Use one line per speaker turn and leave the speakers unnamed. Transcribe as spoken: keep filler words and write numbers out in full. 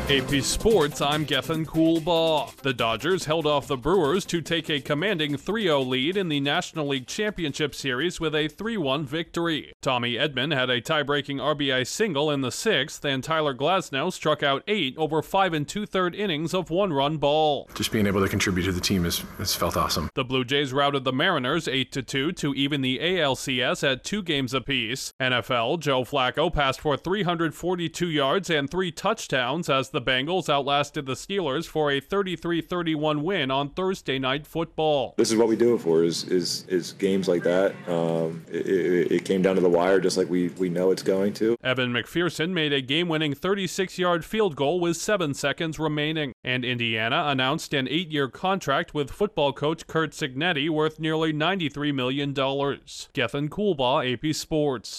A P Sports, I'm Gethin Coolbaugh. The Dodgers held off the Brewers to take a commanding three oh lead in the National League Championship Series with a three one victory. Tommy Edman had a tie-breaking R B I single in the sixth, and Tyler Glasnow struck out eight over five and two-third innings of one-run ball.
Just being able to contribute to the team has, has felt awesome.
The Blue Jays routed the Mariners eight to two to even the A L C S at two games apiece. N F L, Joe Flacco passed for three hundred forty-two yards and three touchdowns as the Bengals outlasted the Steelers for a thirty-three thirty-one win on Thursday Night Football.
This is what we do it for, is is, is games like that. Um, it, it, it came down to the wire just like we, we know it's going to.
Evan McPherson made a game-winning thirty-six-yard field goal with seven seconds remaining. And Indiana announced an eight-year contract with football coach Curt Cignetti worth nearly ninety-three million dollars. Gethin Coolbaugh, A P Sports.